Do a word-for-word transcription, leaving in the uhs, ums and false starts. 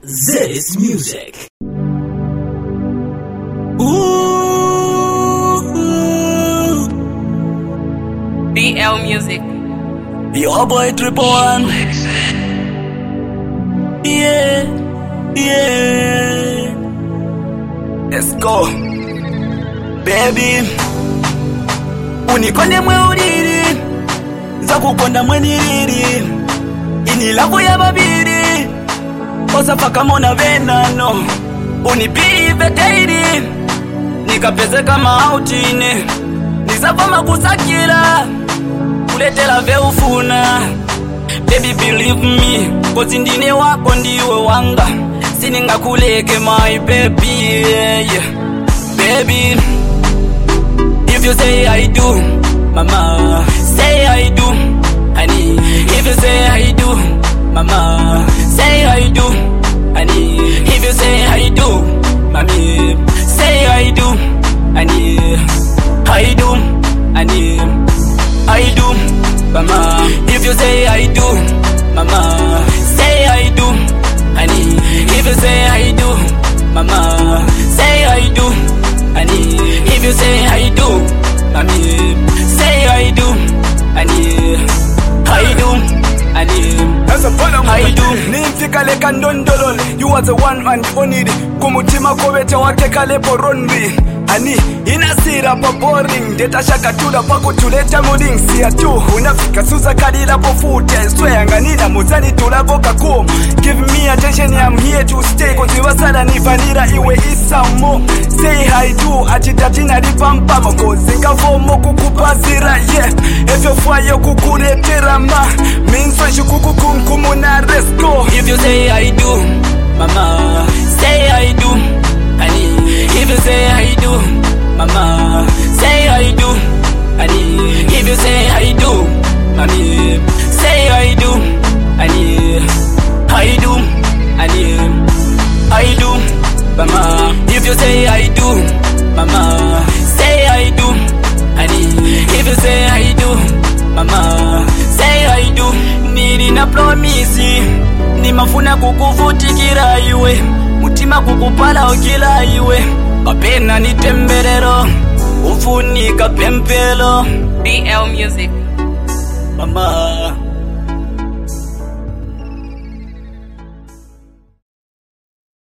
This music. Ooh, B L Music. your boy Triple One. Yeah, yeah. Let's go, baby. Unikonde mwe uriri, zakukonda mwe niriri. Ini lako ya babiri, osafa kama una venano. Unipive daily, nikapeze kama outine. Nisavama kusakira, kuletela veufuna. Baby believe me, cause ndine wako ndiwe wanga. Sininga kuleke my baby, yeah, yeah. Baby, if you say I do, mama, say I do, honey. If you say I do, mama, say I do, honey. If you say I do, mommy, say I do, honey. I do, honey. I do, mama. If you say I do, mama, say I do, honey. If you say I do, mama, say I do, honey. If you say I do, mommy, say I do, honey. I do, honey. I do. Nimfika leka ndondolole. You are the one and only. Kumutima koweta wake kale porondi. Ani inasira pa boring. Deta shaka tula pako tuleta mooding. Siya tu unafika suza kadila po food. Swear nganina muzani tulako kakum. Give me attention, I'm here to stay. Kozi wasala ni vanira iwe isamo. Say hi do achitatina lipampa Kozi nkavomo kukupazira, yeah. Efyo fwayo kukuretera ma Minswa shukukukumkumu na let's go. If you say I do, mama, say I do, honey. If you say I do, mama, say I do, honey. If you say I do, mommy, say I do, honey. I do, honey. I do, mama. If you say I do, mama, say I do, honey. If you say I do, mama, say I do. Nili na promise, ni mafuna kukuvutikira iwe. Mutima kukupala okila iwe. Kapena ni temberero, ufunika pempelo. B L Music. Mama.